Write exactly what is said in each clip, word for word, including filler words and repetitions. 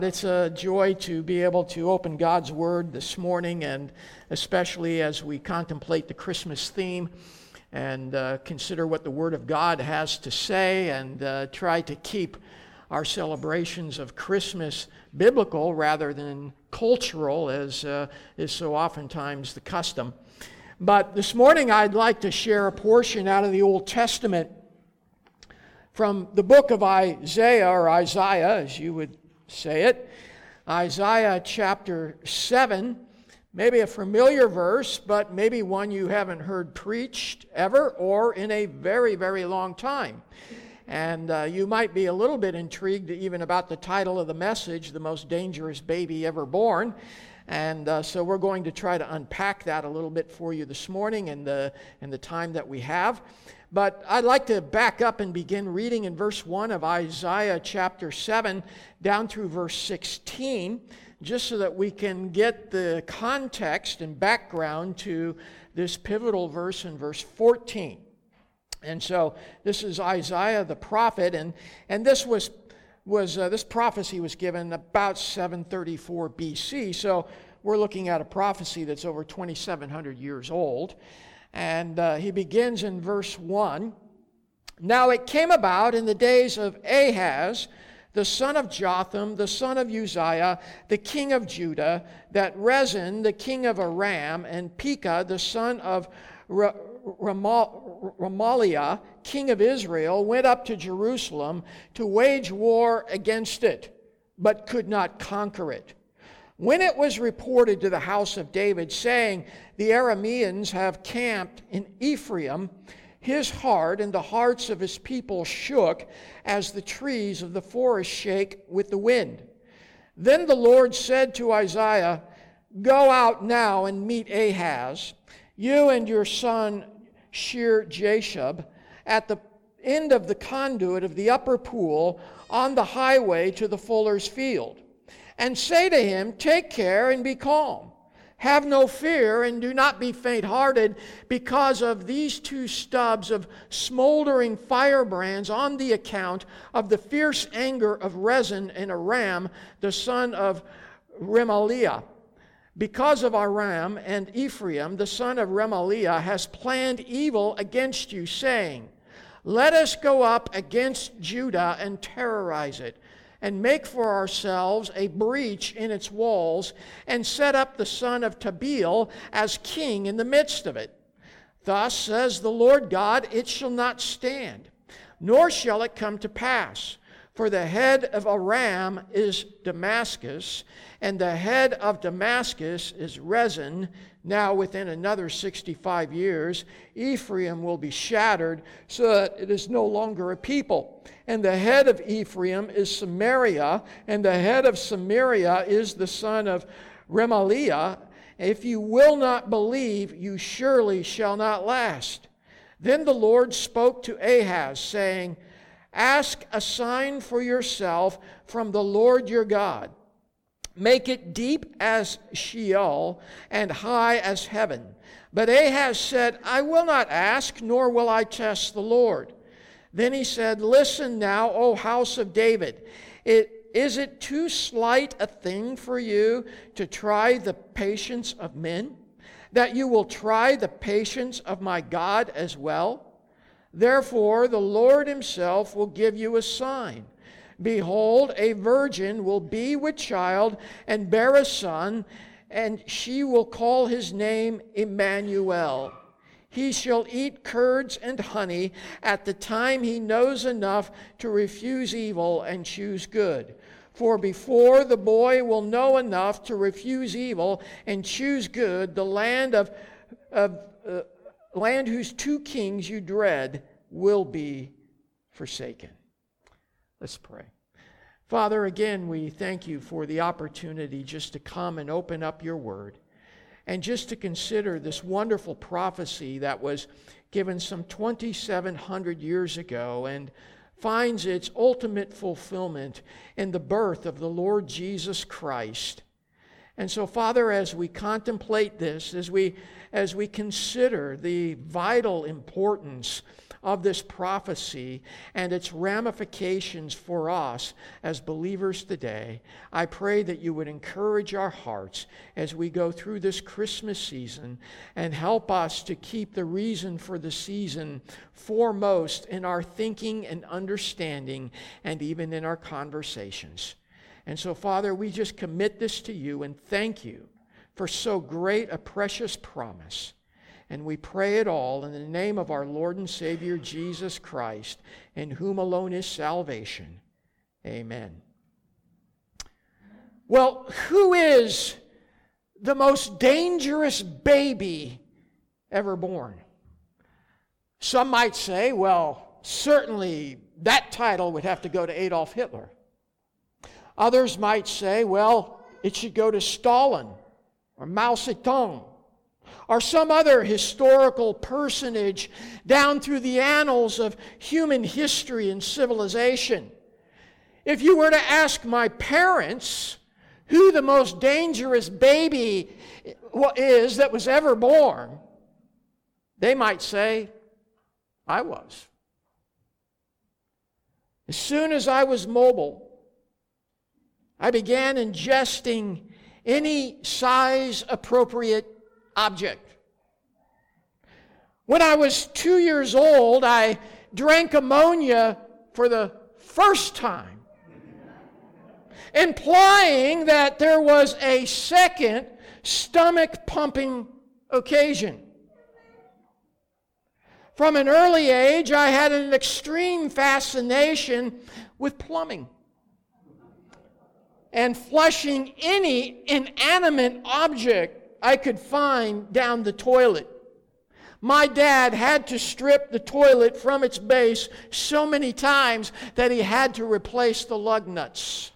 It's a joy to be able to open God's Word this morning, and especially as we contemplate the Christmas theme and uh, consider what the Word of God has to say, and uh, try to keep our celebrations of Christmas biblical rather than cultural, as uh, is so oftentimes the custom. But this morning I'd like to share a portion out of the Old Testament from the book of Isaiah, or Isaiah as you would say it. Isaiah chapter seven, maybe a familiar verse, but maybe one you haven't heard preached ever or in a very, very long time. And uh, you might be a little bit intrigued even about the title of the message, The Most Dangerous Baby Ever Born. And uh, so we're going to try to unpack that a little bit for you this morning in the, in the time that we have. But I'd like to back up and begin reading in verse one of Isaiah chapter seven down through verse sixteen, just so that we can get the context and background to this pivotal verse in verse fourteen. And so this is Isaiah the prophet, and, and this was, was uh, this prophecy was given about seven thirty-four B C, so we're looking at a prophecy that's over twenty-seven hundred years old. And uh, he begins in verse one. Now it came about in the days of Ahaz, the son of Jotham, the son of Uzziah, the king of Judah, that Rezin, the king of Aram, and Pekah, the son of Ra- Ramal- Ramaliah, king of Israel, went up to Jerusalem to wage war against it, but could not conquer it. When it was reported to the house of David, saying, the Arameans have camped in Ephraim, his heart and the hearts of his people shook as the trees of the forest shake with the wind. Then the Lord said to Isaiah, go out now and meet Ahaz, you and your son Shear-Jashub, at the end of the conduit of the upper pool on the highway to the fuller's field. And say to him, take care and be calm. Have no fear and do not be faint-hearted because of these two stubs of smoldering firebrands on the account of the fierce anger of Rezin and Aram, the son of Remaliah. Because of Aram and Ephraim, the son of Remaliah, has planned evil against you, saying, let us go up against Judah and terrorize it, and make for ourselves a breach in its walls, and set up the son of Tabeel as king in the midst of it. Thus says the Lord God, it shall not stand, nor shall it come to pass. For the head of Aram is Damascus, and the head of Damascus is Rezin. Now within another sixty-five years, Ephraim will be shattered, so that it is no longer a people. And the head of Ephraim is Samaria, and the head of Samaria is the son of Remaliah. If you will not believe, you surely shall not last. Then the Lord spoke to Ahaz, saying, ask a sign for yourself from the Lord your God. Make it deep as Sheol and high as heaven. But Ahaz said, I will not ask, nor will I test the Lord. Then he said, listen now, O house of David. It, is it too slight a thing for you to try the patience of men, that you will try the patience of my God as well? Therefore, the Lord himself will give you a sign. Behold, a virgin will be with child and bear a son, and she will call his name Emmanuel. He shall eat curds and honey at the time he knows enough to refuse evil and choose good. For before the boy will know enough to refuse evil and choose good, the land of, of uh, land whose two kings you dread will be forsaken. Let's pray. Father, again, we thank you for the opportunity just to come and open up your word and just to consider this wonderful prophecy that was given some twenty-seven hundred years ago and finds its ultimate fulfillment in the birth of the Lord Jesus Christ. And so, Father, as we contemplate this, as we, as we consider the vital importance of this prophecy and its ramifications for us as believers today, I pray that you would encourage our hearts as we go through this Christmas season and help us to keep the reason for the season foremost in our thinking and understanding and even in our conversations. And so, Father, we just commit this to you and thank you for so great a precious promise. And we pray it all in the name of our Lord and Savior, Jesus Christ, in whom alone is salvation. Amen. Well, who is the most dangerous baby ever born? Some might say, well, certainly that title would have to go to Adolf Hitler. Others might say, well, it should go to Stalin or Mao Zedong, or some other historical personage down through the annals of human history and civilization. If you were to ask my parents who the most dangerous baby is that was ever born, they might say, I was. As soon as I was mobile, I began ingesting any size-appropriate object. When I was two years old, I drank ammonia for the first time, implying that there was a second stomach-pumping occasion. From an early age, I had an extreme fascination with plumbing and flushing any inanimate object I could find down the toilet. My dad had to strip the toilet from its base so many times that he had to replace the lug nuts.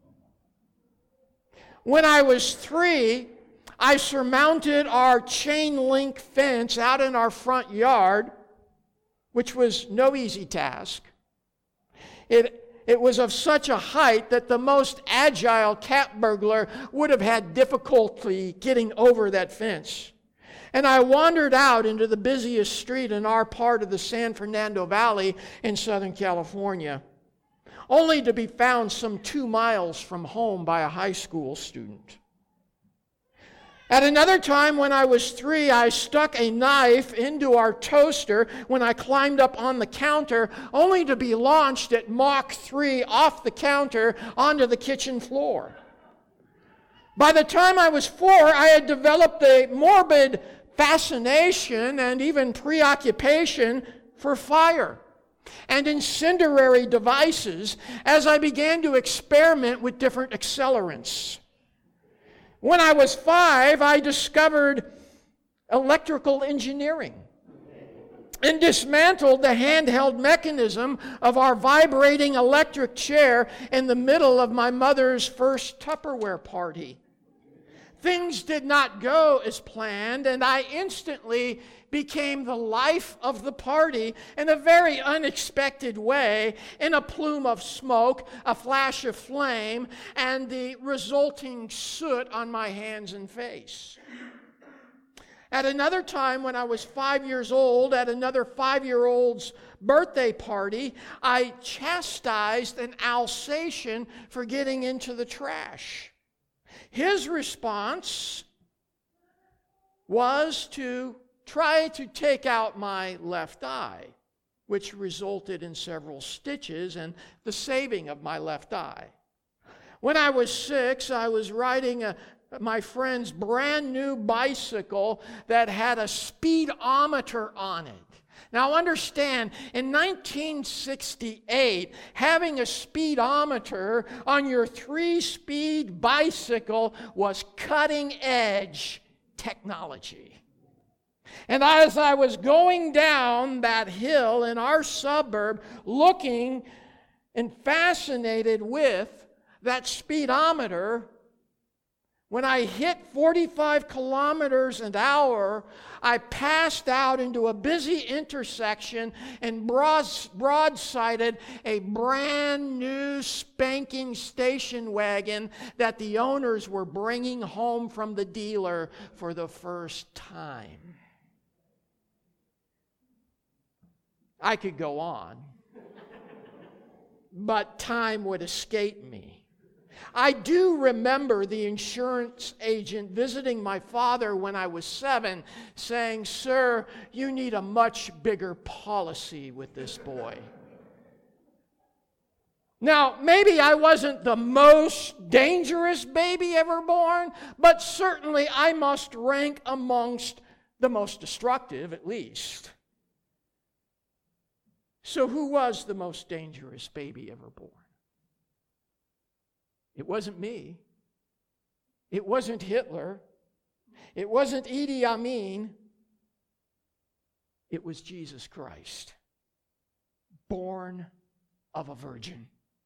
When I was three, I surmounted our chain link fence out in our front yard, which was no easy task. It It was of such a height that the most agile cat burglar would have had difficulty getting over that fence. And I wandered out into the busiest street in our part of the San Fernando Valley in Southern California, only to be found some two miles from home by a high school student. At another time when I was three, I stuck a knife into our toaster when I climbed up on the counter, only to be launched at Mach three off the counter onto the kitchen floor. By the time I was four, I had developed a morbid fascination and even preoccupation for fire and incendiary devices as I began to experiment with different accelerants. When I was five, I discovered electrical engineering and dismantled the handheld mechanism of our vibrating electric chair in the middle of my mother's first Tupperware party. Things did not go as planned, and I instantly became the life of the party in a very unexpected way, in a plume of smoke, a flash of flame, and the resulting soot on my hands and face. At another time, when I was five years old, at another five-year-old's birthday party, I chastised an Alsatian for getting into the trash. His response was to try to take out my left eye, which resulted in several stitches and the saving of my left eye. When I was six, I was riding a, my friend's brand new bicycle that had a speedometer on it. Now understand, in nineteen sixty-eight, having a speedometer on your three-speed bicycle was cutting-edge technology. And as I was going down that hill in our suburb, looking and fascinated with that speedometer, When I hit forty-five kilometers an hour, I passed out into a busy intersection and broad, broadsided a brand new spanking station wagon that the owners were bringing home from the dealer for the first time. I could go on, but time would escape me. I do remember the insurance agent visiting my father when I was seven, saying, "Sir, you need a much bigger policy with this boy." Now, maybe I wasn't the most dangerous baby ever born, but certainly I must rank amongst the most destructive, at least. So who was the most dangerous baby ever born? It wasn't me. It wasn't Hitler. It wasn't Idi Amin. It was Jesus Christ, born of a virgin.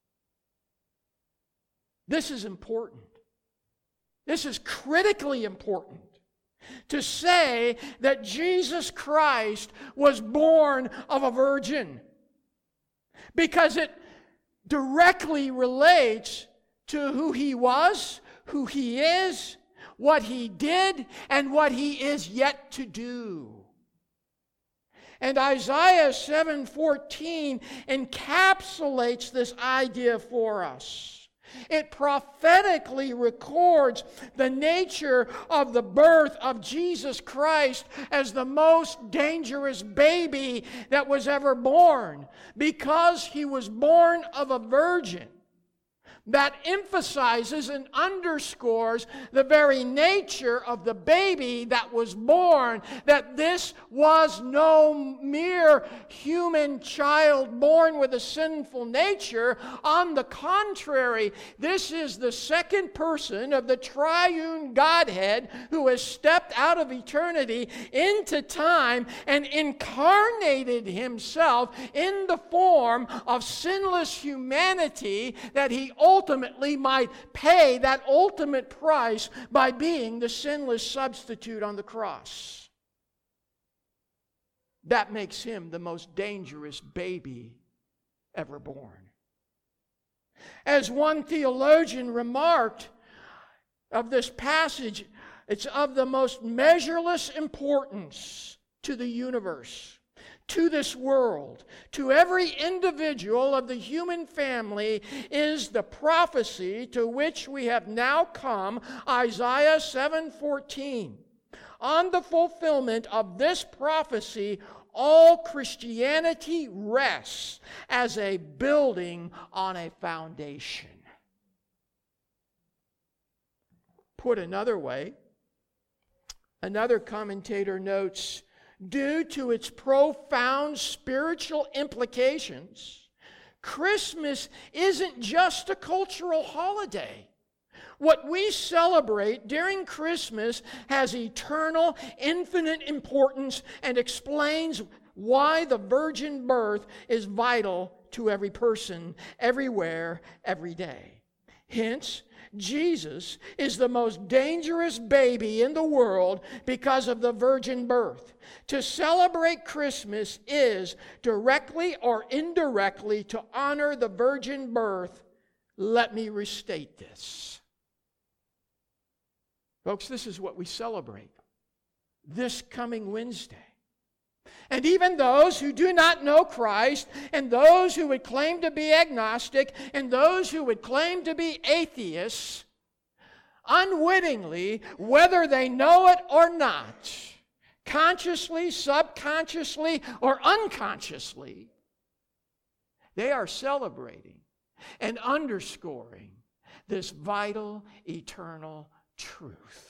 This is important. This is critically important to say that Jesus Christ was born of a virgin, because it directly relates to who he was, who he is, what he did, and what he is yet to do. And Isaiah seven fourteen encapsulates this idea for us. It prophetically records the nature of the birth of Jesus Christ as the most dangerous baby that was ever born, because he was born of a virgin. That emphasizes and underscores the very nature of the baby that was born, that this was no mere human child born with a sinful nature. On the contrary, this is the second person of the triune Godhead who has stepped out of eternity into time and incarnated himself in the form of sinless humanity, that he ultimately might pay that ultimate price by being the sinless substitute on the cross. That makes him the most dangerous baby ever born. As one theologian remarked of this passage, it's of the most measureless importance to the universe, to this world, to every individual of the human family, is the prophecy to which we have now come, Isaiah seven fourteen. On the fulfillment of this prophecy, all Christianity rests as a building on a foundation. Put another way, another commentator notes, due to its profound spiritual implications, Christmas isn't just a cultural holiday. What we celebrate during Christmas has eternal, infinite importance and explains why the virgin birth is vital to every person, everywhere, every day. Hence, Jesus is the most dangerous baby in the world because of the virgin birth. To celebrate Christmas is, directly or indirectly, to honor the virgin birth. Let me restate this. Folks, this is what we celebrate this coming Wednesday. And even those who do not know Christ, and those who would claim to be agnostic, and those who would claim to be atheists, unwittingly, whether they know it or not, consciously, subconsciously, or unconsciously, they are celebrating and underscoring this vital, eternal truth.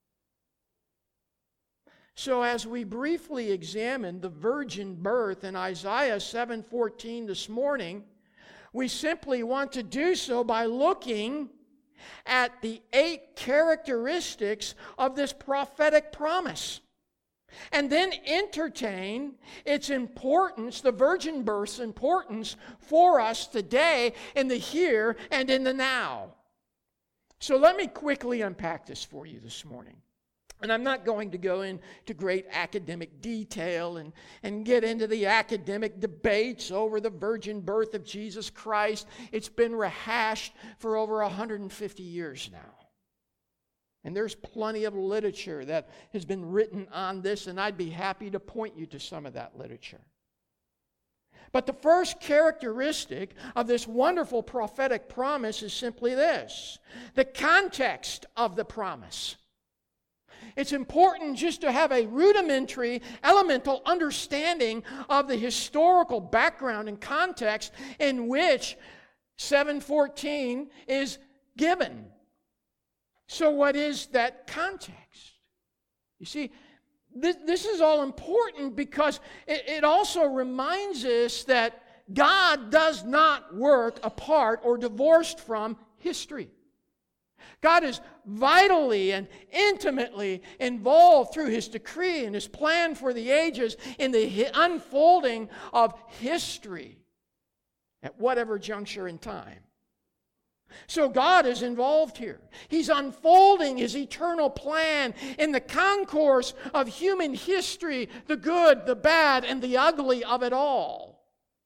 So as we briefly examine the virgin birth in Isaiah seven fourteen this morning, we simply want to do so by looking at the eight characteristics of this prophetic promise, and then entertain its importance, the virgin birth's importance for us today in the here and in the now. So let me quickly unpack this for you this morning. And I'm not going to go into great academic detail and, and get into the academic debates over the virgin birth of Jesus Christ. It's been rehashed for over one hundred fifty years now. And there's plenty of literature that has been written on this, and I'd be happy to point you to some of that literature. But the first characteristic of this wonderful prophetic promise is simply this: the context of the promise. It's important just to have a rudimentary, elemental understanding of the historical background and context in which seven fourteen is given. So what is that context? You see, this, this is all important because it, it also reminds us that God does not work apart or divorced from history. God is vitally and intimately involved through His decree and His plan for the ages in the unfolding of history at whatever juncture in time. So God is involved here. He's unfolding His eternal plan in the concourse of human history, the good, the bad, and the ugly of it all.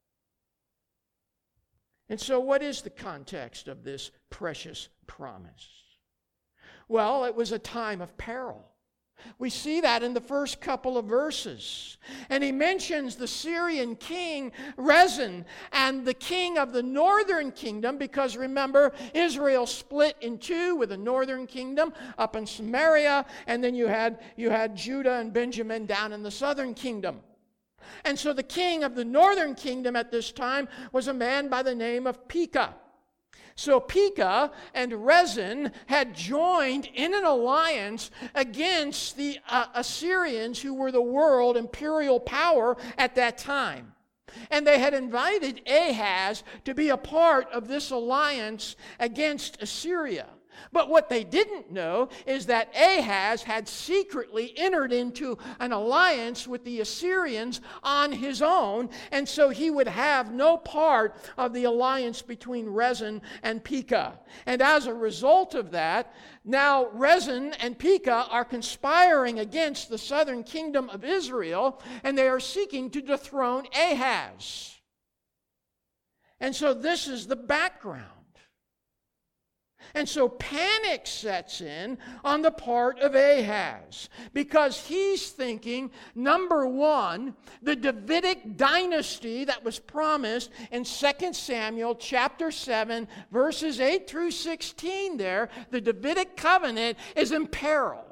And so what is the context of this precious promise? Well, it was a time of peril. We see that in the first couple of verses. And he mentions the Syrian king Rezin and the king of the northern kingdom, because remember, Israel split in two with the northern kingdom up in Samaria, and then you had, you had Judah and Benjamin down in the southern kingdom. And so the king of the northern kingdom at this time was a man by the name of Pekah. So Pekah and Rezin had joined in an alliance against the uh, Assyrians, who were the world imperial power at that time. And they had invited Ahaz to be a part of this alliance against Assyria. But what they didn't know is that Ahaz had secretly entered into an alliance with the Assyrians on his own, and so he would have no part of the alliance between Rezin and Pekah. And as a result of that, now Rezin and Pekah are conspiring against the southern kingdom of Israel, and they are seeking to dethrone Ahaz. And so this is the background. And so panic sets in on the part of Ahaz, because he's thinking, number one, the Davidic dynasty that was promised in Second Samuel chapter seven, verses eight through sixteen there, the Davidic covenant is in peril.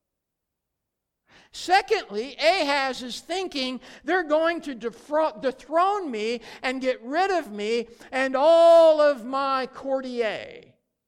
Secondly, Ahaz is thinking they're going to defro- dethrone me and get rid of me and all of my courtiers.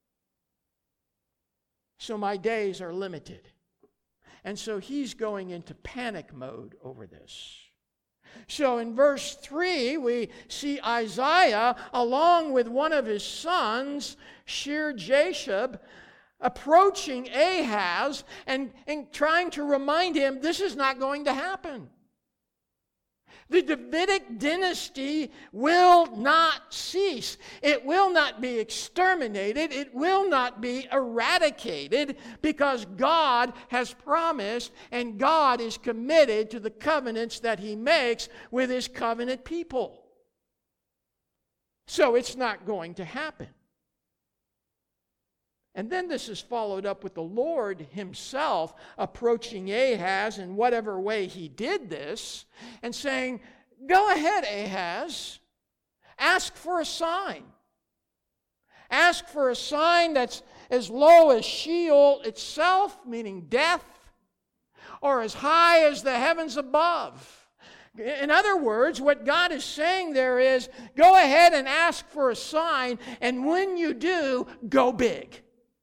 So my days are limited. And so he's going into panic mode over this. So in verse three, we see Isaiah, along with one of his sons, Shear-Jashub, approaching Ahaz and, and trying to remind him this is not going to happen. The Davidic dynasty will not cease. It will not be exterminated. It will not be eradicated, because God has promised and God is committed to the covenants that He makes with His covenant people. So it's not going to happen. And then this is followed up with the Lord Himself approaching Ahaz in whatever way He did this and saying, "Go ahead, Ahaz. Ask for a sign. Ask for a sign that's as low as Sheol itself, meaning death, or as high as the heavens above." In other words, what God is saying there is, go ahead and ask for a sign, and when you do, go big.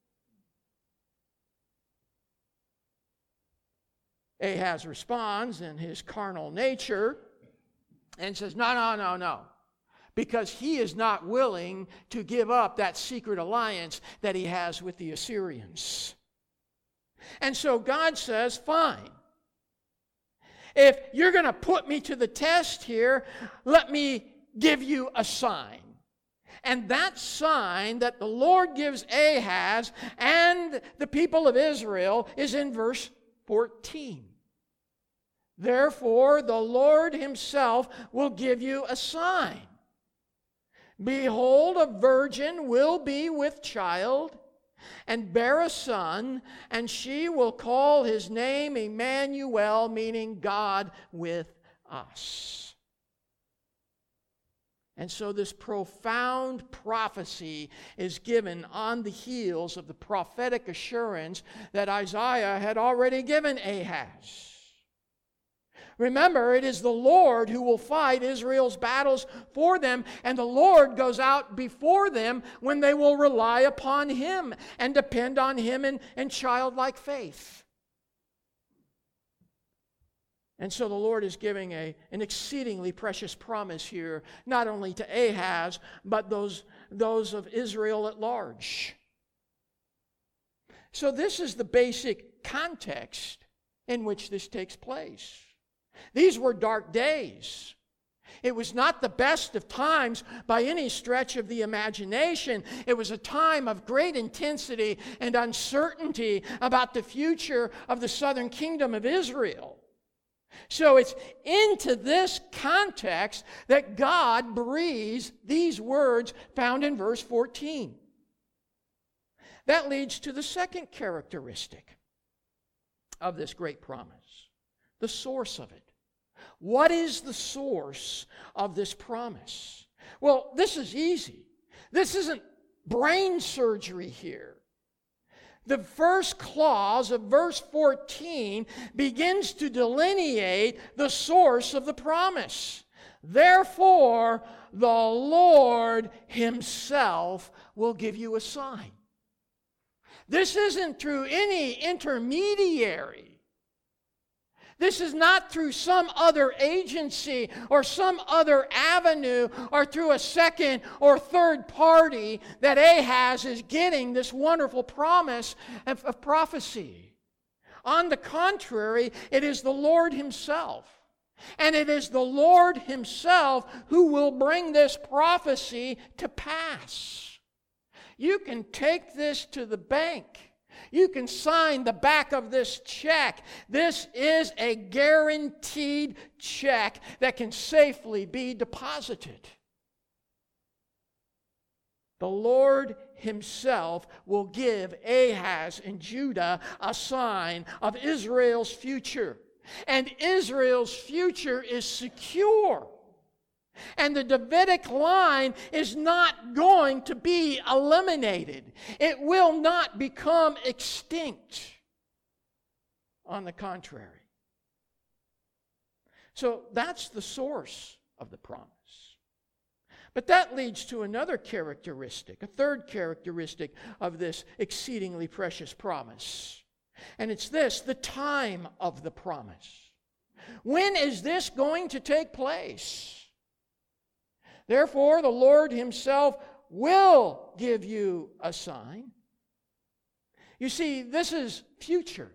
Ahaz responds in his carnal nature and says, no, no, no, no. Because he is not willing to give up that secret alliance that he has with the Assyrians. And so God says, fine. If you're going to put me to the test here, let me give you a sign. And that sign that the Lord gives Ahaz and the people of Israel is in verse fourteen. Therefore, the Lord himself will give you a sign. Behold, a virgin will be with child and bear a son, and she will call his name Emmanuel, meaning God with us. And so this profound prophecy is given on the heels of the prophetic assurance that Isaiah had already given Ahaz. Remember, it is the Lord who will fight Israel's battles for them, and the Lord goes out before them when they will rely upon Him and depend on Him in, in childlike faith. And so the Lord is giving a, an exceedingly precious promise here, not only to Ahaz, but those, those of Israel at large. So this is the basic context in which this takes place. These were dark days. It was not the best of times by any stretch of the imagination. It was a time of great intensity and uncertainty about the future of the southern kingdom of Israel. So it's into this context that God breathes these words found in verse fourteen. That leads to the second characteristic of this great promise, the source of it. What is the source of this promise? Well, this is easy. This isn't brain surgery here. The first clause of verse fourteen begins to delineate the source of the promise. Therefore, the Lord himself will give you a sign. This isn't through any intermediary. This is not through some other agency or some other avenue or through a second or third party that Ahaz is getting this wonderful promise of, of prophecy. On the contrary, it is the Lord himself. And it is the Lord himself who will bring this prophecy to pass. You can take this to the bank. You can sign the back of this check. This is a guaranteed check that can safely be deposited. The Lord himself will give Ahaz and Judah a sign of Israel's future. And Israel's future is secure. And the Davidic line is not going to be eliminated. It will not become extinct. On the contrary. So that's the source of the promise. But that leads to another characteristic, a third characteristic of this exceedingly precious promise. And it's this, the time of the promise. When is this going to take place? Therefore, the Lord himself will give you a sign. You see, this is future.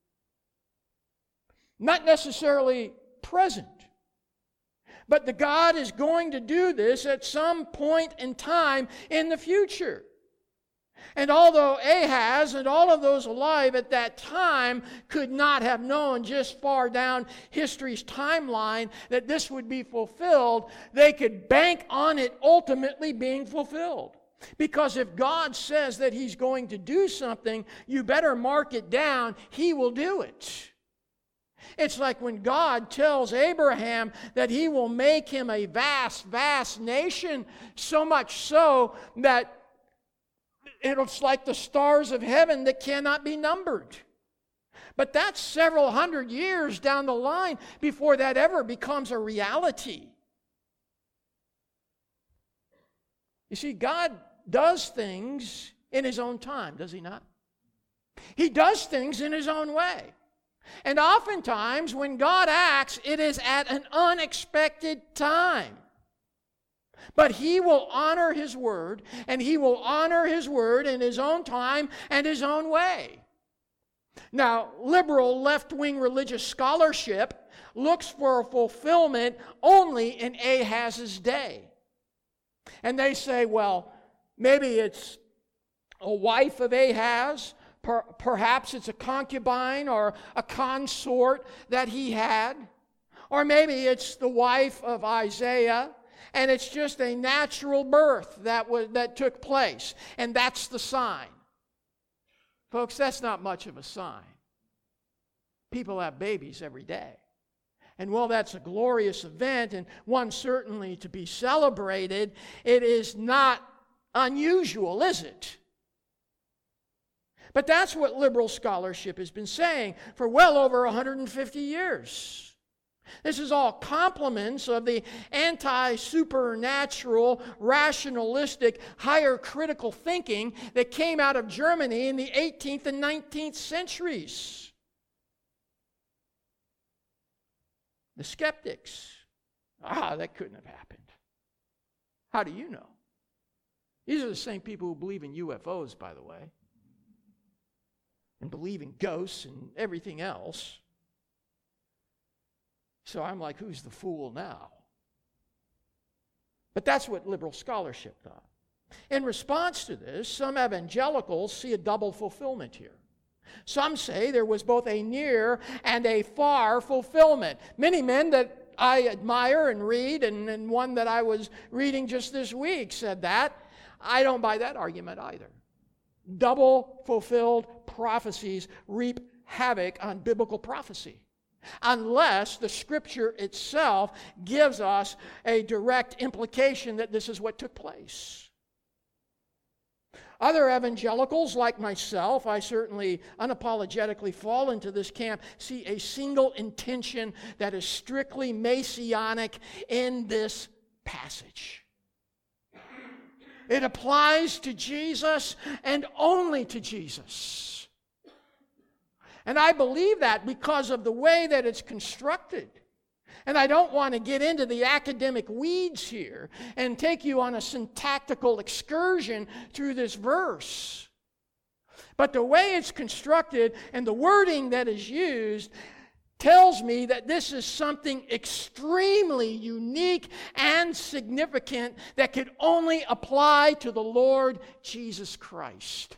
Not necessarily present. But the God is going to do this at some point in time in the future. And although Ahaz and all of those alive at that time could not have known just far down history's timeline that this would be fulfilled, they could bank on it ultimately being fulfilled. Because if God says that he's going to do something, you better mark it down. He will do it. It's like when God tells Abraham that he will make him a vast, vast nation, so much so that it's like the stars of heaven that cannot be numbered. But that's several hundred years down the line before that ever becomes a reality. You see, God does things in his own time, does he not? He does things in his own way. And oftentimes when God acts, it is at an unexpected time. But he will honor his word, and he will honor his word in his own time and his own way. Now, liberal left-wing religious scholarship looks for a fulfillment only in Ahaz's day. And they say, well, maybe it's a wife of Ahaz. Per- perhaps it's a concubine or a consort that he had. Or maybe it's the wife of Isaiah, and it's just a natural birth that was, that took place. And that's the sign. Folks, that's not much of a sign. People have babies every day. And while that's a glorious event and one certainly to be celebrated, it is not unusual, is it? But that's what liberal scholarship has been saying for well over one hundred fifty years. This is all compliments of the anti-supernatural, rationalistic, higher critical thinking that came out of Germany in the eighteenth and nineteenth centuries. The skeptics, ah, that couldn't have happened. How do you know? These are the same people who believe in U F Os, by the way, and believe in ghosts and everything else. So I'm like, who's the fool now? But that's what liberal scholarship thought. In response to this, some evangelicals see a double fulfillment here. Some say there was both a near and a far fulfillment. Many men that I admire and read, and, and one that I was reading just this week said that. I don't buy that argument either. Double fulfilled prophecies reap havoc on biblical prophecy, unless the Scripture itself gives us a direct implication that this is what took place. Other evangelicals, like myself, I certainly unapologetically fall into this camp, see a single intention that is strictly messianic in this passage. It applies to Jesus and only to Jesus. And I believe that because of the way that it's constructed. And I don't want to get into the academic weeds here and take you on a syntactical excursion through this verse. But the way it's constructed and the wording that is used tells me that this is something extremely unique and significant that could only apply to the Lord Jesus Christ.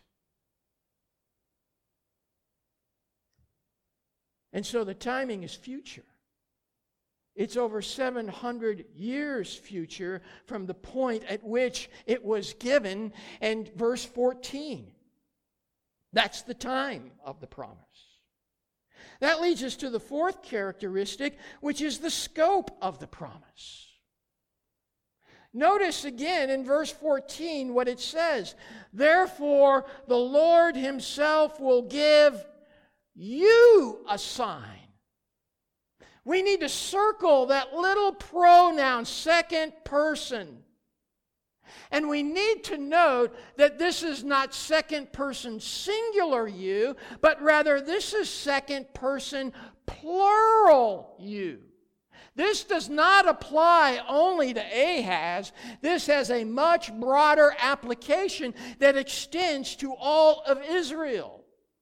And so the timing is future. It's over seven hundred years future from the point at which it was given, and verse fourteen. That's the time of the promise. That leads us to the fourth characteristic, which is the scope of the promise. Notice again in verse fourteen what it says. Therefore, the Lord himself will give you a sign. We need to circle that little pronoun, second person. And we need to note that this is not second person singular you, but rather this is second person plural you. This does not apply only to Ahaz. This has a much broader application that extends to all of Israel.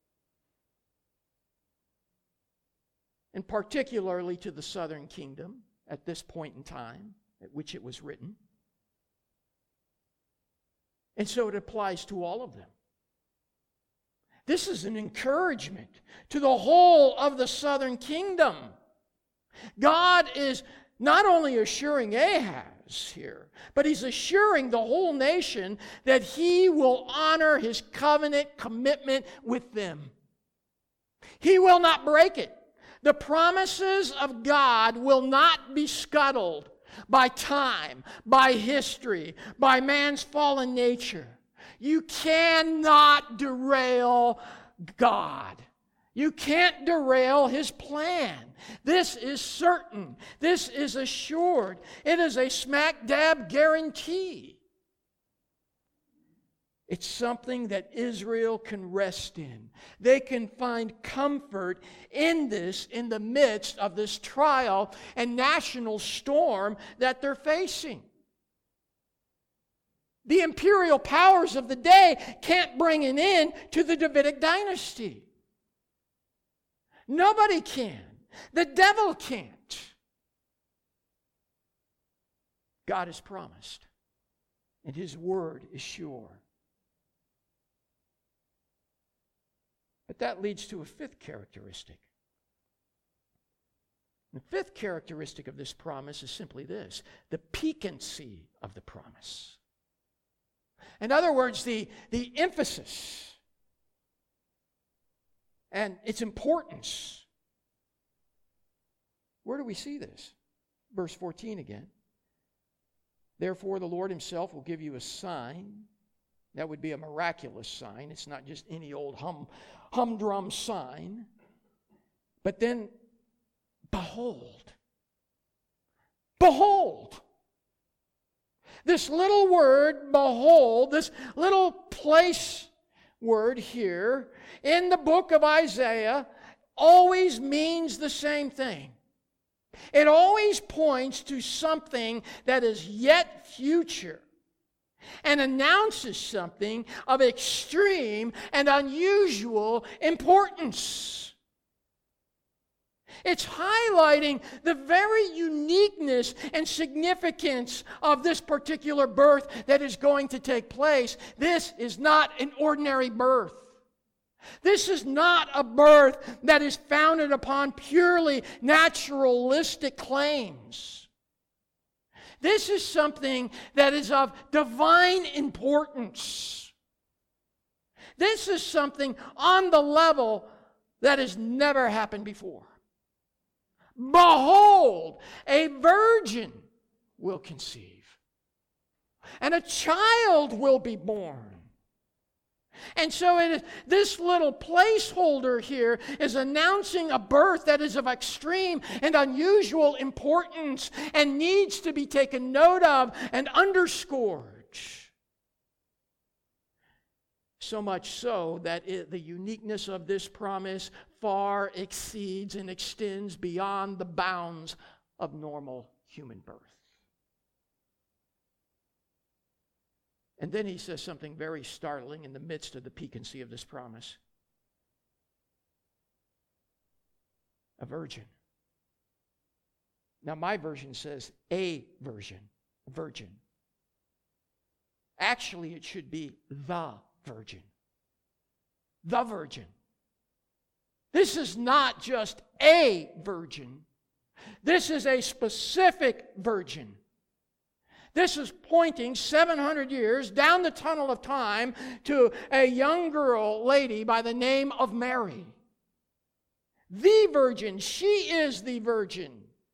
And particularly to the southern kingdom at this point in time at which it was written. And so it applies to all of them. This is an encouragement to the whole of the southern kingdom. God is not only assuring Ahaz here, but he's assuring the whole nation that he will honor his covenant commitment with them. He will not break it. The promises of God will not be scuttled by time, by history, by man's fallen nature. You cannot derail God. You can't derail his plan. This is certain. This is assured. It is a smack dab guarantee. It's something that Israel can rest in. They can find comfort in this, in the midst of this trial and national storm that they're facing. The imperial powers of the day can't bring an end to the Davidic dynasty. Nobody can. The devil can't. God has promised. and His word is sure. But that leads to a fifth characteristic. The fifth characteristic of this promise is simply this: the piquancy of the promise. In other words, the, the emphasis and its importance. Where do we see this? Verse fourteen again. Therefore, the Lord Himself will give you a sign. That would be a miraculous sign. It's not just any old hum, humdrum sign. But then, behold. Behold. This little word, behold, this little place word here in the book of Isaiah always means the same thing. It always points to something that is yet future and announces something of extreme and unusual importance. It's highlighting the very uniqueness and significance of this particular birth that is going to take place. This is not an ordinary birth. This is not a birth that is founded upon purely naturalistic claims. This is something that is of divine importance. This is something on the level that has never happened before. Behold, a virgin will conceive, and a child will be born. And so it is, this little placeholder here is announcing a birth that is of extreme and unusual importance and needs to be taken note of and underscored. So much so that it, the uniqueness of this promise far exceeds and extends beyond the bounds of normal human birth. And then he says something very startling in the midst of the piquancy of this promise. A virgin. Now my version says a virgin, virgin. Actually, it should be the virgin. The virgin. This is not just a virgin. This is a specific virgin. This is pointing seven hundred years down the tunnel of time to a young girl, lady by the name of Mary. The virgin. She is the virgin.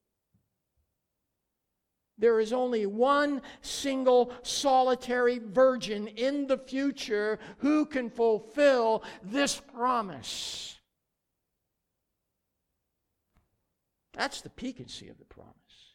There is only one single solitary virgin in the future who can fulfill this promise. That's the piquancy of the promise.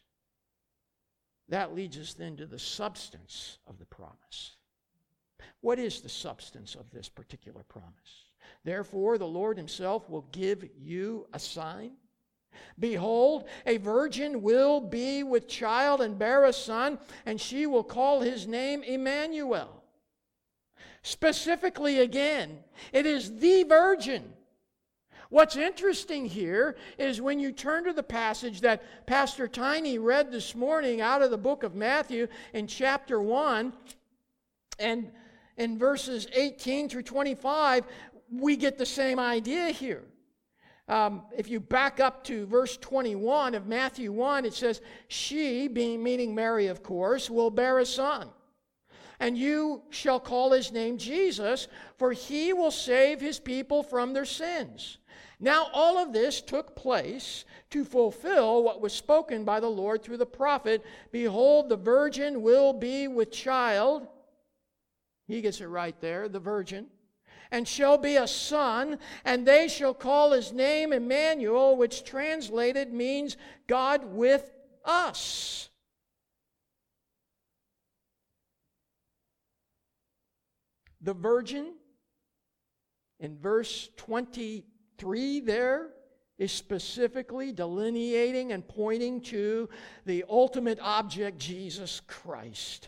That leads us then to the substance of the promise. What is the substance of this particular promise? Therefore, the Lord Himself will give you a sign. Behold, a virgin will be with child and bear a son, and she will call his name Emmanuel. Specifically again, it is the virgin. What's interesting here is when you turn to the passage that Pastor Tiny read this morning out of the book of Matthew in chapter one, and in verses eighteen through twenty-five, we get the same idea here. Um, if you back up to verse twenty-one of Matthew one, it says, she, being meaning Mary, of course, will bear a son. And you shall call his name Jesus, for he will save his people from their sins. Now all of this took place to fulfill what was spoken by the Lord through the prophet. Behold, the virgin will be with child. He gets it right there, the virgin. And shall be a son, and they shall call his name Emmanuel, which translated means God with us. The virgin, in verse twenty-three there, is specifically delineating and pointing to the ultimate object, Jesus Christ.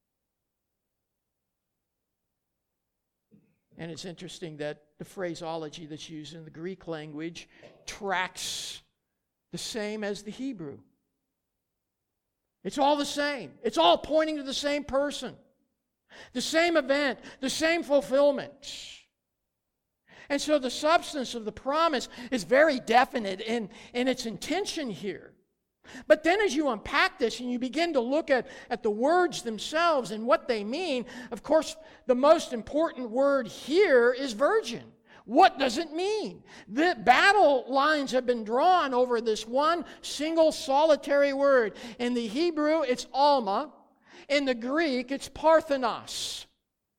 And it's interesting that the phraseology that's used in the Greek language tracks the same as the Hebrew. It's all the same. It's all pointing to the same person. The same event, the same fulfillment. And so the substance of the promise is very definite in, in its intention here. But then as you unpack this and you begin to look at, at the words themselves and what they mean, of course, the most important word here is virgin. What does it mean? The battle lines have been drawn over this one single solitary word. In the Hebrew, it's alma. In the Greek, it's parthenos.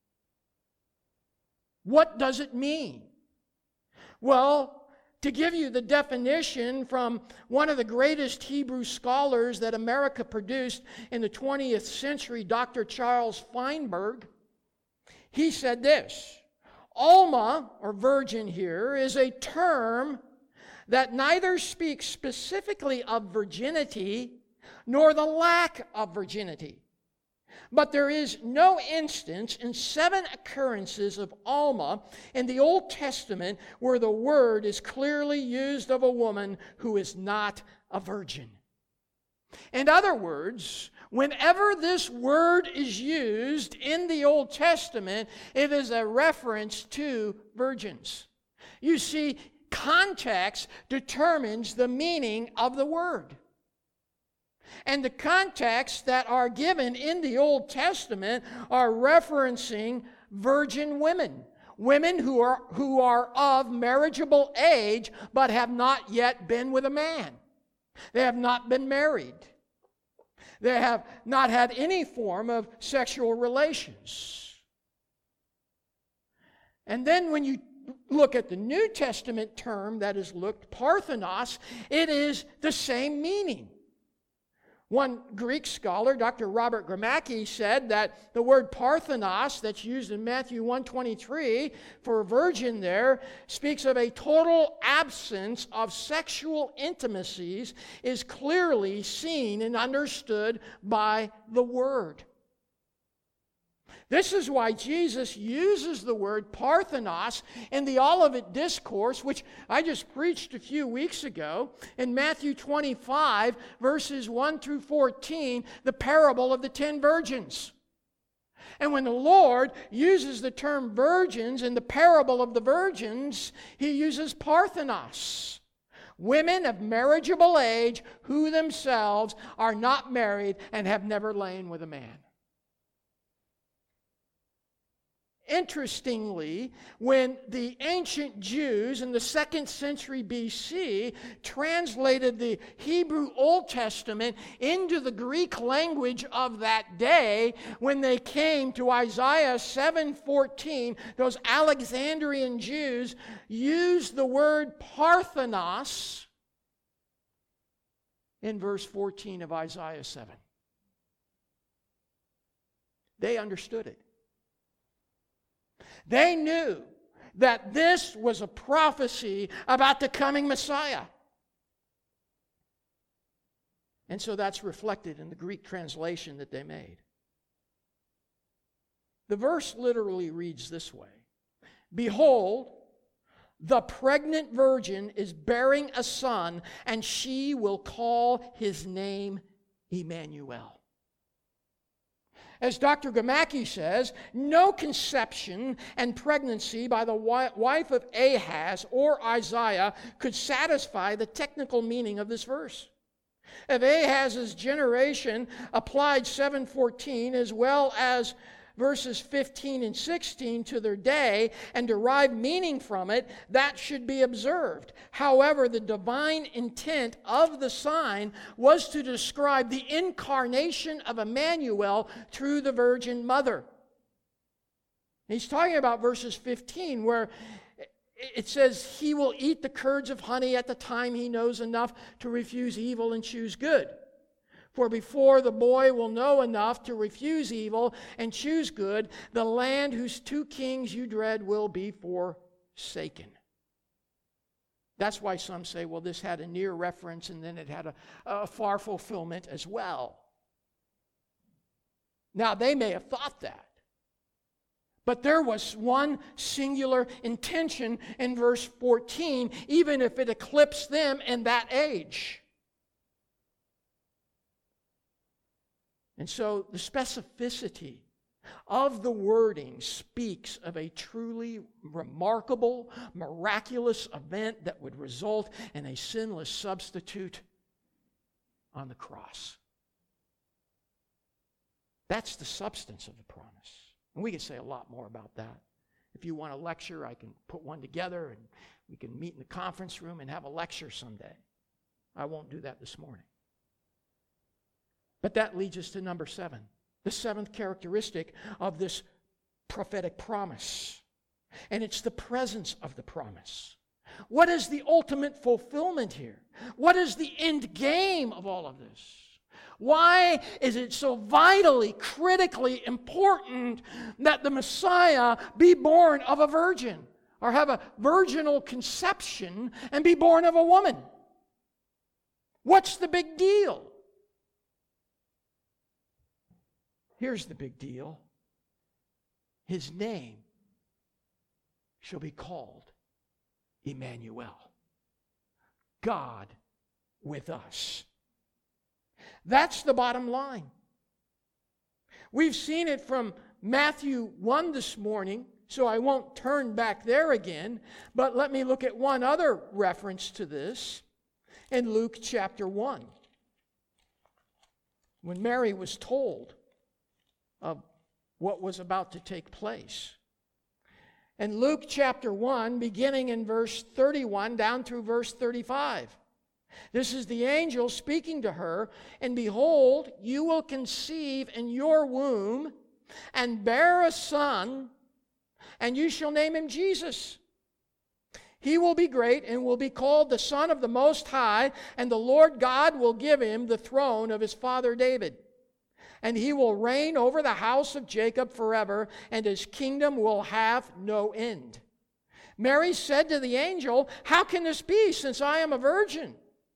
What does it mean? Well, to give you the definition from one of the greatest Hebrew scholars that America produced in the twentieth century, Doctor Charles Feinberg, he said this: Alma, or virgin here, is a term that neither speaks specifically of virginity nor the lack of virginity. But there is no instance in seven occurrences of Alma in the Old Testament where the word is clearly used of a woman who is not a virgin. In other words, whenever this word is used in the Old Testament, it is a reference to virgins. You see, context determines the meaning of the word. And the contexts that are given in the Old Testament are referencing virgin women. Women who are, who are of marriageable age but have not yet been with a man. They have not been married. They have not had any form of sexual relations. And then when you look at the New Testament term that is looked, parthenos, it is the same meaning. One Greek scholar, Doctor Robert Gramacki, said that the word parthenos that's used in Matthew one twenty-three for a virgin there speaks of a total absence of sexual intimacies is clearly seen and understood by the word. This is why Jesus uses the word parthenos in the Olivet Discourse, which I just preached a few weeks ago, in Matthew twenty-five, verses one through fourteen, the parable of the ten virgins. And when the Lord uses the term virgins in the parable of the virgins, he uses parthenos. Women of marriageable age who themselves are not married and have never lain with a man. Interestingly, when the ancient Jews in the second century B C translated the Hebrew Old Testament into the Greek language of that day, when they came to Isaiah seven fourteen, those Alexandrian Jews used the word parthenos in verse fourteen of Isaiah seven. They understood it. They knew that this was a prophecy about the coming Messiah. And so that's reflected in the Greek translation that they made. The verse literally reads this way: Behold, the pregnant virgin is bearing a son, and she will call his name Emmanuel. As Doctor Gramacki says, no conception and pregnancy by the wife of Ahaz or Isaiah could satisfy the technical meaning of this verse. If Ahaz's generation applied seven fourteen as well as verses fifteen and sixteen to their day and derived meaning from it, that should be observed. However, the divine intent of the sign was to describe the incarnation of Emmanuel through the Virgin Mother. He's talking about verses fifteen, where it says, He will eat the curds of honey at the time he knows enough to refuse evil and choose good. For before the boy will know enough to refuse evil and choose good, the land whose two kings you dread will be forsaken. That's why some say, well, this had a near reference and then it had a, a far fulfillment as well. Now, they may have thought that. But there was one singular intention in verse fourteen, even if it eclipsed them in that age. And so the specificity of the wording speaks of a truly remarkable, miraculous event that would result in a sinless substitute on the cross. That's the substance of the promise. And we could say a lot more about that. If you want a lecture, I can put one together and we can meet in the conference room and have a lecture someday. I won't do that this morning. But that leads us to number seven, the seventh characteristic of this prophetic promise. And it's the presence of the promise. What is the ultimate fulfillment here? What is the end game of all of this? Why is it so vitally, critically important that the Messiah be born of a virgin, or have a virginal conception and be born of a woman? What's the big deal? Here's the big deal. His name shall be called Emmanuel, God with us. That's the bottom line. We've seen it from Matthew one this morning, so I won't turn back there again, but let me look at one other reference to this in Luke chapter one. When Mary was told of what was about to take place. In Luke chapter one, beginning in verse thirty-one down through verse thirty-five. This is the angel speaking to her, and behold, you will conceive in your womb and bear a son, and you shall name him Jesus. He will be great and will be called the Son of the Most High, and the Lord God will give him the throne of his father David. And he will reign over the house of Jacob forever, and his kingdom will have no end. Mary said to the angel, "How can this be, since I am a virgin?"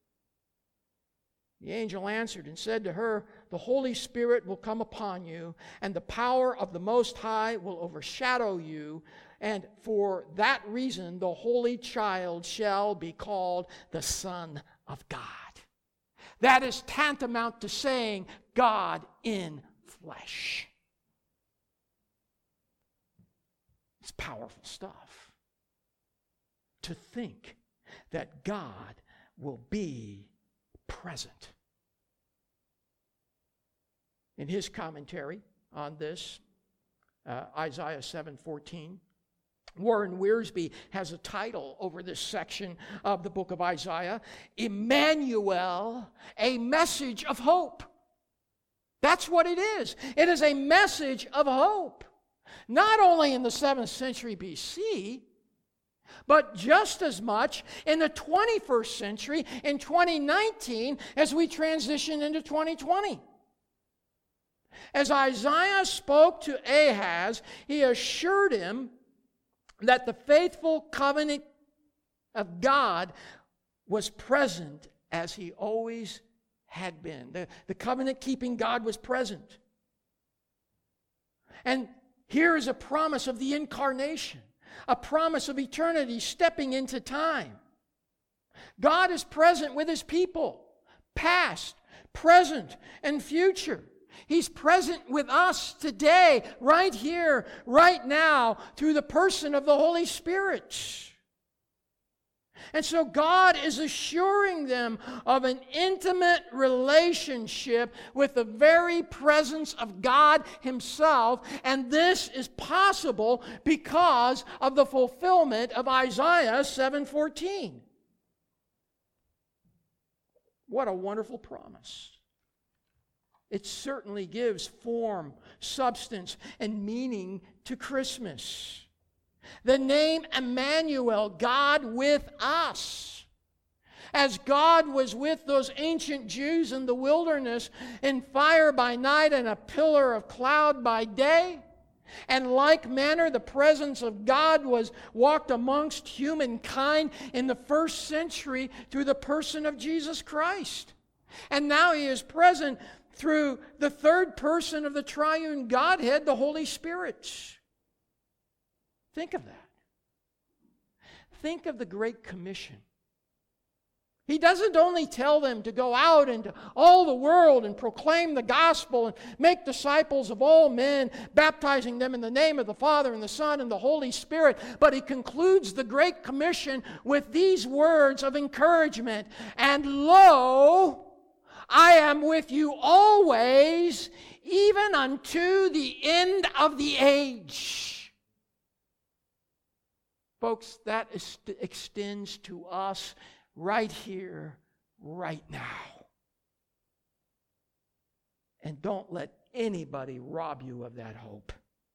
The angel answered and said to her, "The Holy Spirit will come upon you, and the power of the Most High will overshadow you. And for that reason, the Holy Child shall be called the Son of God." That is tantamount to saying God in flesh. It's powerful stuff. To think that God will be present. In his commentary on this, uh, Isaiah seven fourteen, Warren Wiersbe has a title over this section of the book of Isaiah, Emmanuel, a message of hope. That's what it is. It is a message of hope. Not only in the seventh century B C, but just as much in the twenty-first century, in twenty nineteen, as we transition into twenty twenty. As Isaiah spoke to Ahaz, he assured him that the faithful covenant of God was present as he always had been. The, the covenant-keeping God was present. And here is a promise of the incarnation, a promise of eternity stepping into time. God is present with his people, past, present, and future. He's present with us today, right here, right now, through the person of the Holy Spirit. And so God is assuring them of an intimate relationship with the very presence of God himself. And this is possible because of the fulfillment of Isaiah seven fourteen. What a wonderful promise. It certainly gives form, substance, and meaning to Christmas. The name Emmanuel, God with us. As God was with those ancient Jews in the wilderness in fire by night and a pillar of cloud by day, and like manner the presence of God was walked amongst humankind in the first century through the person of Jesus Christ. And now he is present through the third person of the triune Godhead, the Holy Spirit. Think of that. Think of the Great Commission. He doesn't only tell them to go out into all the world and proclaim the gospel and make disciples of all men, baptizing them in the name of the Father and the Son and the Holy Spirit, but he concludes the Great Commission with these words of encouragement. And lo, I am with you always, even unto the end of the age. Folks, that is, extends to us right here, right now. And don't let anybody rob you of that hope.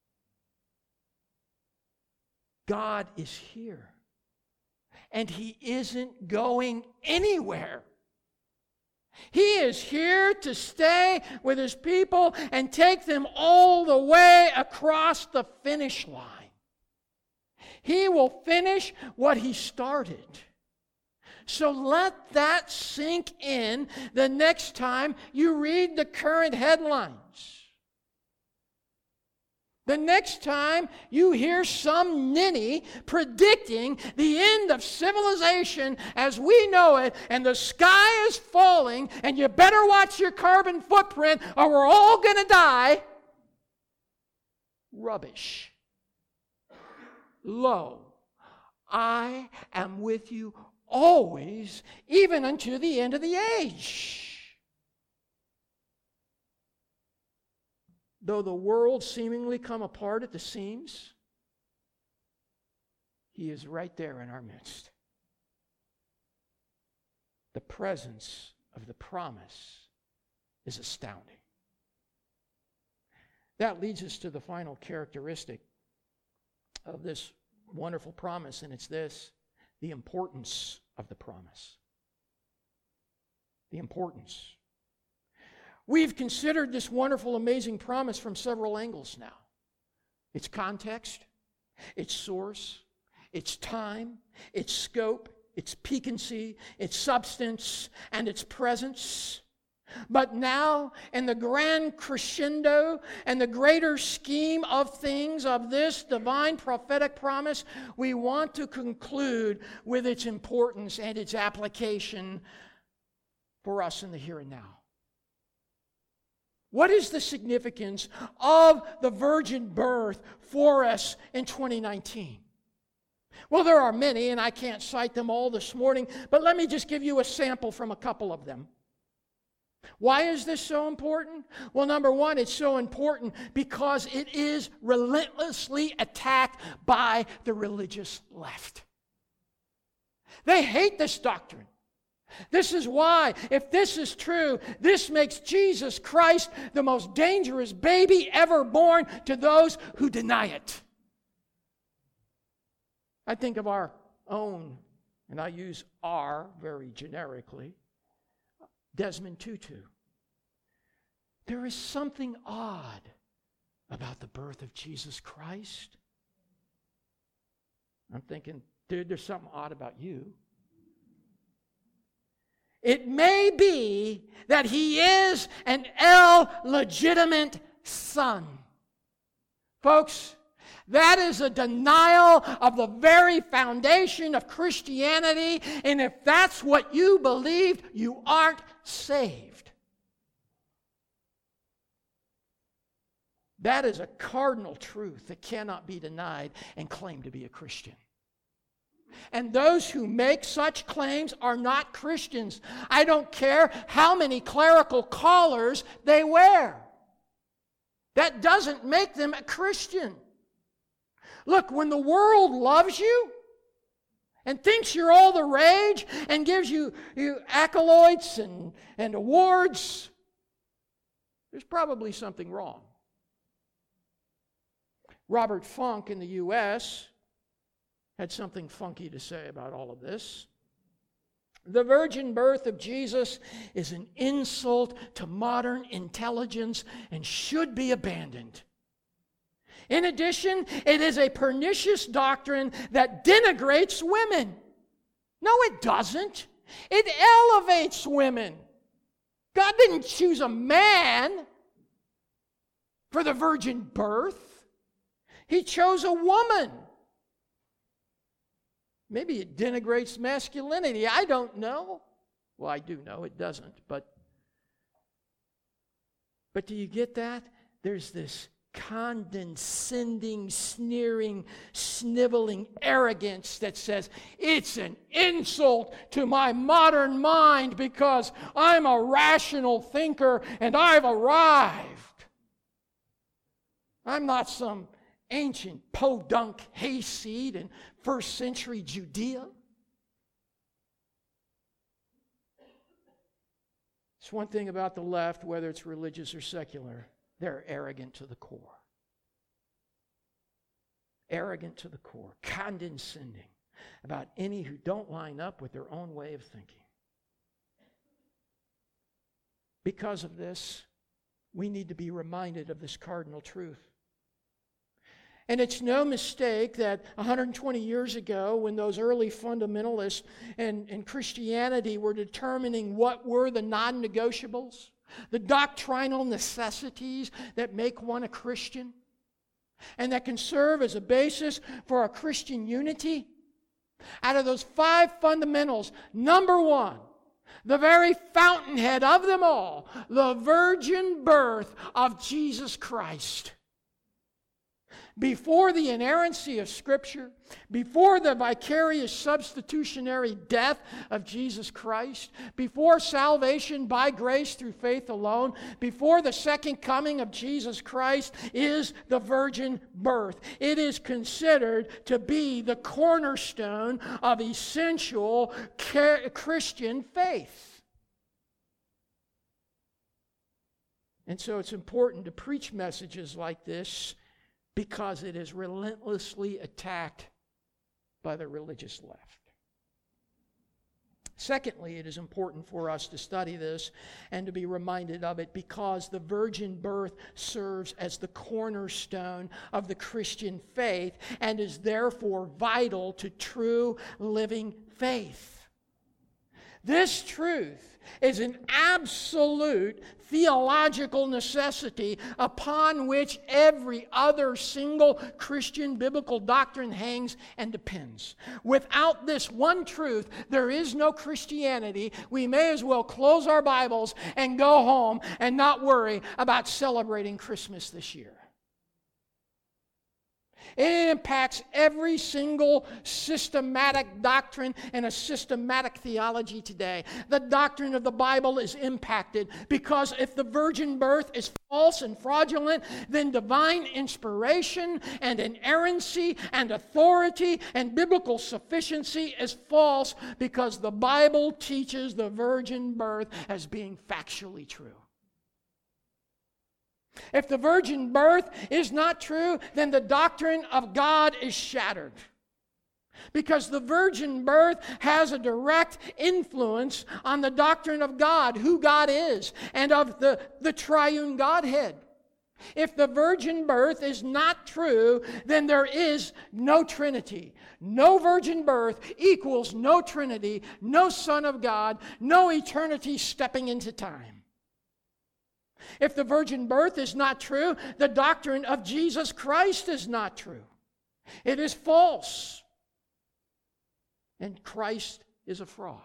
God is here. And He isn't going anywhere. He is here to stay with His people and take them all the way across the finish line. He will finish what He started. So let that sink in the next time you read the current headlines. The next time you hear some ninny predicting the end of civilization as we know it, and the sky is falling, and you better watch your carbon footprint or we're all going to die. Rubbish. Lo, I am with you always, even unto the end of the age. Though the world seemingly come apart at the seams, He is right there in our midst. The presence of the promise is astounding. That leads us to the final characteristic of this wonderful promise, and it's this: the importance of the promise. The importance. We've considered this wonderful, amazing promise from several angles now. Its context, its source, its time, its scope, its piquancy, its substance, and its presence. But now, in the grand crescendo and the greater scheme of things of this divine prophetic promise, we want to conclude with its importance and its application for us in the here and now. What is the significance of the virgin birth for us in twenty nineteen? Well, there are many, and I can't cite them all this morning, but let me just give you a sample from a couple of them. Why is this so important? Well, number one, it's so important because it is relentlessly attacked by the religious left. They hate this doctrine. This is why, if this is true, this makes Jesus Christ the most dangerous baby ever born to those who deny it. I think of our own, and I use our very generically, Desmond Tutu. There is something odd about the birth of Jesus Christ. I'm thinking, dude, there's something odd about you. It may be that he is an illegitimate son. Folks, that is a denial of the very foundation of Christianity, and if that's what you believed, you aren't saved. That is a cardinal truth that cannot be denied and claim to be a Christian. And those who make such claims are not Christians. I don't care how many clerical collars they wear. That doesn't make them a Christian. Look, when the world loves you and thinks you're all the rage and gives you, you accolades and, and awards, there's probably something wrong. Robert Funk in the U S had something funky to say about all of this. The virgin birth of Jesus is an insult to modern intelligence and should be abandoned. In addition, it is a pernicious doctrine that denigrates women. No, it doesn't. It elevates women. God didn't choose a man for the virgin birth. He chose a woman. Maybe it denigrates masculinity. I don't know. Well, I do know it doesn't, but but do you get that? There's this condescending, sneering, sniveling arrogance that says, it's an insult to my modern mind because I'm a rational thinker and I've arrived. I'm not some ancient podunk hayseed in first century Judea. It's one thing about the left, whether it's religious or secular, they're arrogant to the core. Arrogant to the core, condescending about any who don't line up with their own way of thinking. Because of this, we need to be reminded of this cardinal truth. And it's no mistake that one hundred twenty years ago, when those early fundamentalists and, and Christianity were determining what were the non-negotiables, the doctrinal necessities that make one a Christian, and that can serve as a basis for a Christian unity, out of those five fundamentals, number one, the very fountainhead of them all, the virgin birth of Jesus Christ. Before the inerrancy of Scripture, before the vicarious substitutionary death of Jesus Christ, before salvation by grace through faith alone, before the second coming of Jesus Christ is the virgin birth. It is considered to be the cornerstone of essential Christian faith. And so it's important to preach messages like this, because it is relentlessly attacked by the religious left. Secondly, it is important for us to study this and to be reminded of it because the virgin birth serves as the cornerstone of the Christian faith and is therefore vital to true living faith. This truth is an absolute theological necessity upon which every other single Christian biblical doctrine hangs and depends. Without this one truth, there is no Christianity. We may as well close our Bibles and go home and not worry about celebrating Christmas this year. It impacts every single systematic doctrine and a systematic theology today. The doctrine of the Bible is impacted because if the virgin birth is false and fraudulent, then divine inspiration and inerrancy and authority and biblical sufficiency is false because the Bible teaches the virgin birth as being factually true. If the virgin birth is not true, then the doctrine of God is shattered. Because the virgin birth has a direct influence on the doctrine of God, who God is, and of the, the triune Godhead. If the virgin birth is not true, then there is no Trinity. No virgin birth equals no Trinity, no Son of God, no eternity stepping into time. If the virgin birth is not true, the doctrine of Jesus Christ is not true. It is false. And Christ is a fraud.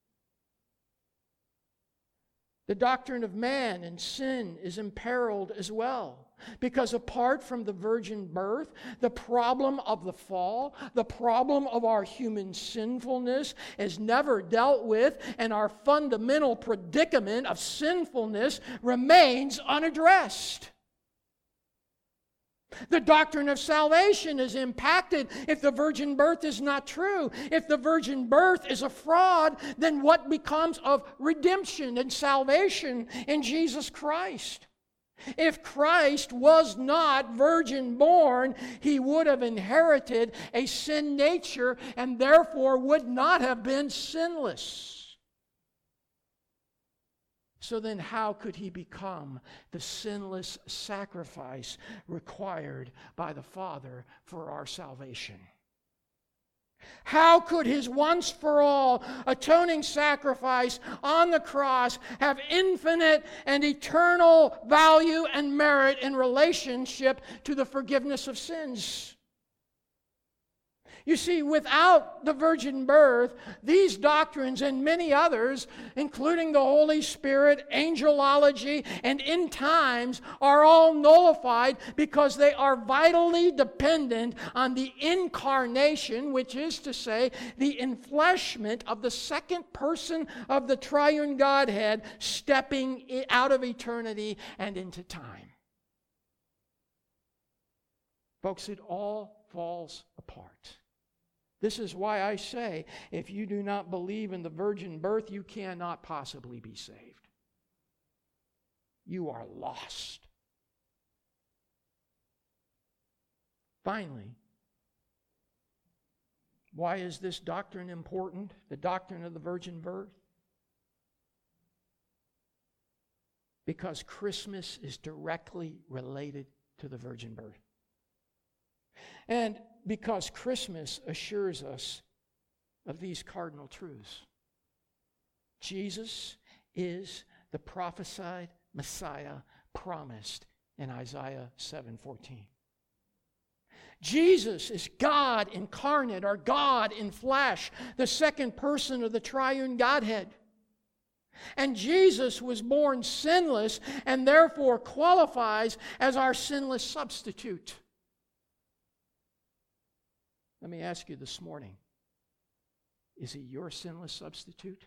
The doctrine of man and sin is imperiled as well. Because apart from the virgin birth, the problem of the fall, the problem of our human sinfulness is never dealt with, and our fundamental predicament of sinfulness remains unaddressed. The doctrine of salvation is impacted if the virgin birth is not true. If the virgin birth is a fraud, then what becomes of redemption and salvation in Jesus Christ? If Christ was not virgin born, he would have inherited a sin nature and therefore would not have been sinless. So then how could he become the sinless sacrifice required by the Father for our salvation? How could his once-for-all atoning sacrifice on the cross have infinite and eternal value and merit in relationship to the forgiveness of sins? You see, without the virgin birth, these doctrines and many others, including the Holy Spirit, angelology, and end times, are all nullified because they are vitally dependent on the incarnation, which is to say, the enfleshment of the second person of the triune Godhead stepping out of eternity and into time. Folks, it all falls apart. This is why I say, if you do not believe in the virgin birth, you cannot possibly be saved. You are lost. Finally, why is this doctrine important? The doctrine of the virgin birth? Because Christmas is directly related to the virgin birth. And because Christmas assures us of these cardinal truths. Jesus is the prophesied Messiah promised in Isaiah seven fourteen. Jesus is God incarnate, or God in flesh, the second person of the triune Godhead. And Jesus was born sinless and therefore qualifies as our sinless substitute. Let me ask you this morning, is he your sinless substitute?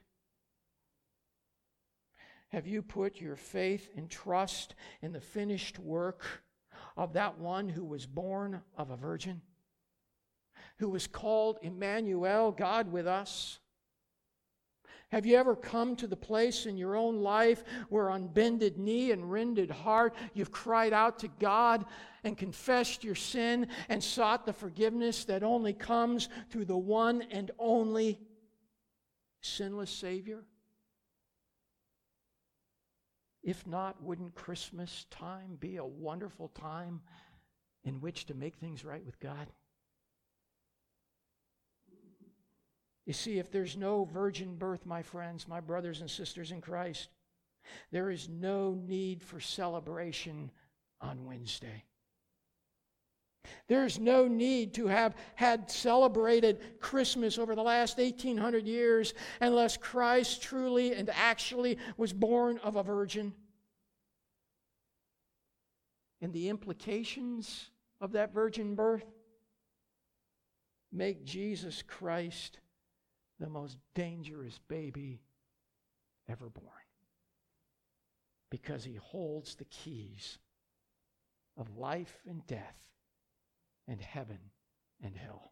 Have you put your faith and trust in the finished work of that one who was born of a virgin, who was called Emmanuel, God with us? Have you ever come to the place in your own life where on bended knee and rended heart you've cried out to God and confessed your sin and sought the forgiveness that only comes through the one and only sinless Savior? If not, wouldn't Christmas time be a wonderful time in which to make things right with God? You see, if there's no virgin birth, my friends, my brothers and sisters in Christ, there is no need for celebration on Wednesday. There's no need to have had celebrated Christmas over the last eighteen hundred years unless Christ truly and actually was born of a virgin. And the implications of that virgin birth make Jesus Christ the most dangerous baby ever born, because he holds the keys of life and death and heaven and hell.